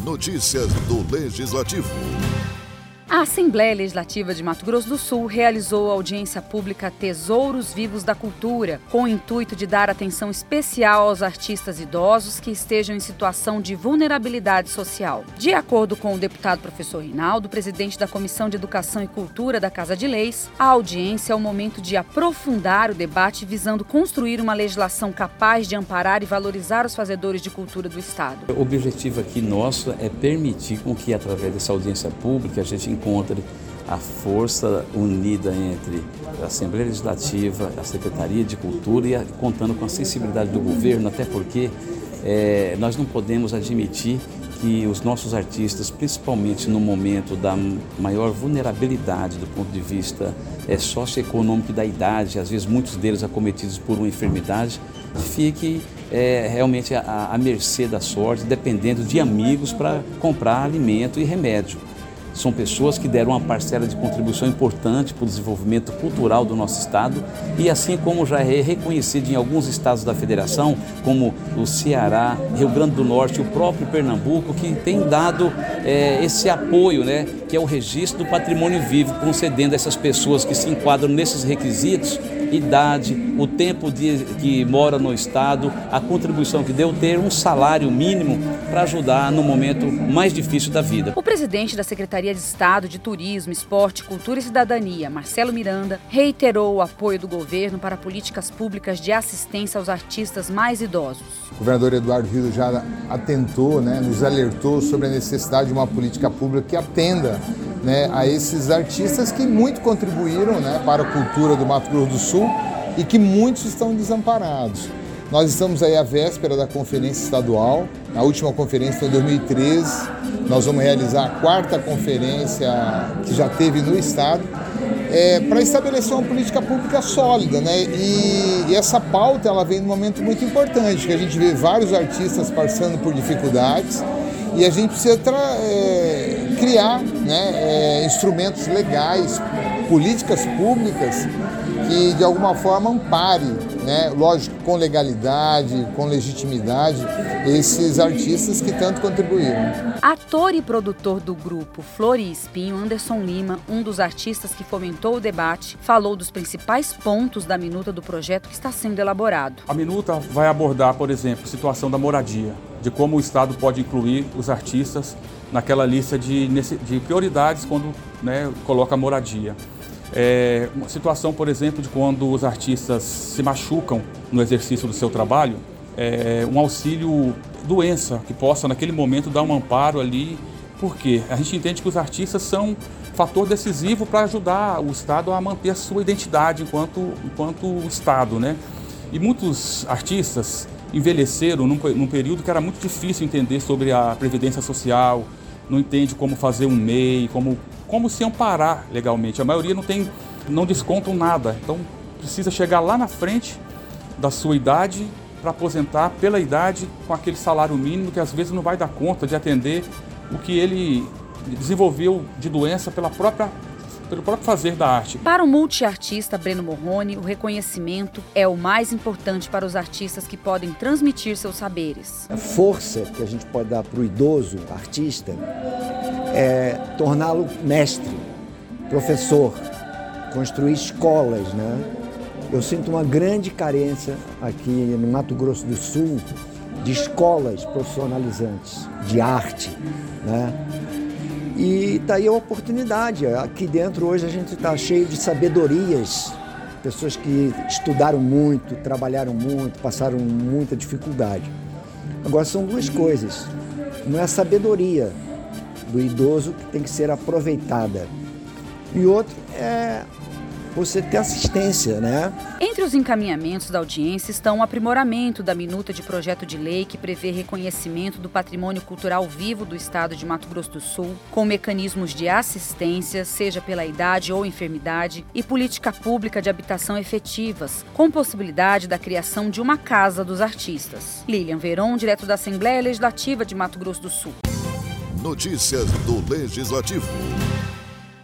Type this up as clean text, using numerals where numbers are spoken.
Notícias do Legislativo. A Assembleia Legislativa de Mato Grosso do Sul realizou a audiência pública Tesouros Vivos da Cultura, com o intuito de dar atenção especial aos artistas idosos que estejam em situação de vulnerabilidade social. De acordo com o deputado professor Rinaldo, presidente da Comissão de Educação e Cultura da Casa de Leis, a audiência é o momento de aprofundar o debate visando construir uma legislação capaz de amparar e valorizar os fazedores de cultura do Estado. O objetivo aqui nosso é permitir com que, através dessa audiência pública, a gente encontre a força unida entre a Assembleia Legislativa, a Secretaria de Cultura e contando com a sensibilidade do governo, até porque nós não podemos admitir que os nossos artistas, principalmente no momento da maior vulnerabilidade do ponto de vista socioeconômico e da idade, às vezes muitos deles acometidos por uma enfermidade, fiquem realmente à mercê da sorte, dependendo de amigos para comprar alimento e remédio. São pessoas que deram uma parcela de contribuição importante para o desenvolvimento cultural do nosso estado e assim como já é reconhecido em alguns estados da federação, como o Ceará, Rio Grande do Norte e o próprio Pernambuco, que tem dado esse apoio, que é o registro do patrimônio vivo, concedendo a essas pessoas que se enquadram nesses requisitos, idade, o tempo que mora no estado, a contribuição que deu, ter um salário mínimo para ajudar no momento mais difícil da vida. O presidente da Secretaria de Estado de Turismo, Esporte, Cultura e Cidadania, Marcelo Miranda, reiterou o apoio do governo para políticas públicas de assistência aos artistas mais idosos. O governador Eduardo Rio já atentou, nos alertou sobre a necessidade de uma política pública que atenda a esses artistas que muito contribuíram para a cultura do Mato Grosso do Sul e que muitos estão desamparados. Nós estamos aí à véspera da conferência estadual, a última conferência foi em 2013, nós vamos realizar a 4ª conferência que já teve no estado, para estabelecer uma política pública sólida, E essa pauta ela vem num momento muito importante, que a gente vê vários artistas passando por dificuldades e a gente precisa criar instrumentos legais, políticas públicas que de alguma forma ampare, lógico, com legalidade, com legitimidade, esses artistas que tanto contribuíram. Ator e produtor do grupo Flor e Espinho, Anderson Lima, um dos artistas que fomentou o debate, falou dos principais pontos da minuta do projeto que está sendo elaborado. A minuta vai abordar, por exemplo, a situação da moradia, de como o Estado pode incluir os artistas naquela lista de prioridades quando coloca a moradia. Uma situação, por exemplo, de quando os artistas se machucam no exercício do seu trabalho, um auxílio doença que possa naquele momento dar um amparo ali, porque a gente entende que os artistas são um fator decisivo para ajudar o Estado a manter a sua identidade enquanto Estado, E muitos artistas envelheceram num período que era muito difícil entender sobre a previdência social, não entende como fazer um MEI, como se amparar legalmente. A maioria não descontam nada, então precisa chegar lá na frente da sua idade para aposentar pela idade com aquele salário mínimo que às vezes não vai dar conta de atender o que ele desenvolveu de doença pelo próprio fazer da arte. Para o multiartista Breno Morrone, o reconhecimento é o mais importante para os artistas que podem transmitir seus saberes. A força que a gente pode dar para o idoso artista é torná-lo mestre, professor, construir escolas, Eu sinto uma grande carência aqui no Mato Grosso do Sul de escolas profissionalizantes, de arte, E está aí a oportunidade. Aqui dentro hoje a gente está cheio de sabedorias, pessoas que estudaram muito, trabalharam muito, passaram muita dificuldade. Agora são duas coisas. Uma é a sabedoria do idoso que tem que ser aproveitada. E outro é você ter assistência, Entre os encaminhamentos da audiência estão o aprimoramento da minuta de projeto de lei que prevê reconhecimento do patrimônio cultural vivo do estado de Mato Grosso do Sul, com mecanismos de assistência, seja pela idade ou enfermidade, e política pública de habitação efetivas, com possibilidade da criação de uma casa dos artistas. Lilian Veron, direto da Assembleia Legislativa de Mato Grosso do Sul. Notícias do Legislativo.